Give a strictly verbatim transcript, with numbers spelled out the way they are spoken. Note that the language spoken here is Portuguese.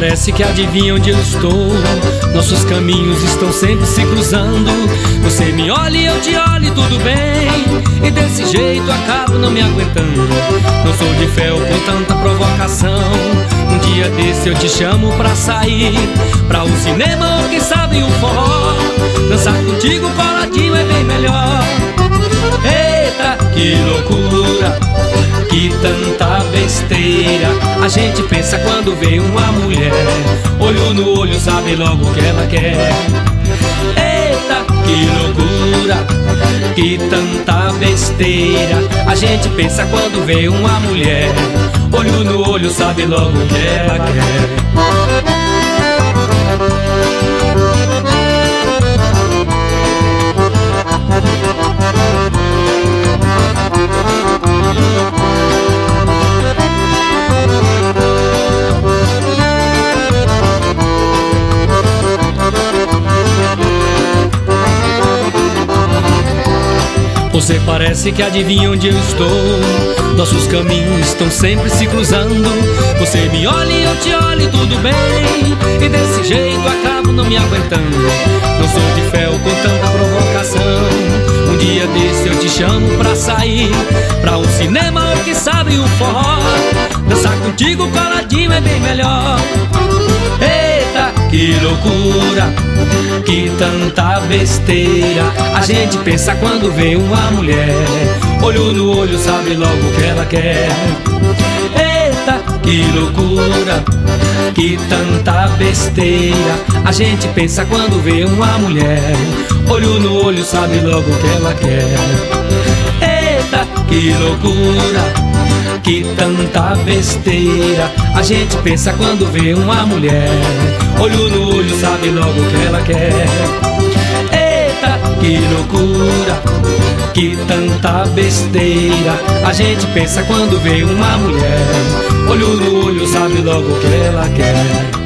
parece que adivinha onde eu estou. Nossos caminhos estão sempre se cruzando. Você me olha e eu te olho e tudo bem, e desse jeito acabo não me aguentando. Não sou de fel com tanta provocação. Um dia desse eu te chamo pra sair, pra um cinema ou quem sabe um forró. Dançar contigo coladinho é bem melhor. Eita, que loucura, que tanta besteira a gente pensa quando vê uma mulher. Olho no olho, sabe logo o que ela quer. Eita, que loucura, que tanta besteira a gente pensa quando vê uma mulher. Olho no olho, sabe logo o que ela quer. Você parece que adivinha onde eu estou. Nossos caminhos estão sempre se cruzando. Você me olha e eu te olho e tudo bem, e desse jeito acabo não me aguentando. Não sou de fel com tanta provocação. Um dia desse eu te chamo pra sair, pra um cinema ou quem sabe um forró. Dançar contigo coladinho é bem melhor. Eita, que loucura, que tanta besteira a gente pensa quando vê uma mulher. Olho no olho, sabe logo o que ela quer. Eita, que loucura, que tanta besteira a gente pensa quando vê uma mulher. Olho no olho, sabe logo o que ela quer. Eita, que loucura, que tanta besteira a gente pensa quando vê uma mulher. Olho no olho, sabe logo o que ela quer. Eita, que loucura, que tanta besteira a gente pensa quando vê uma mulher. Olho no olho, sabe logo o que ela quer.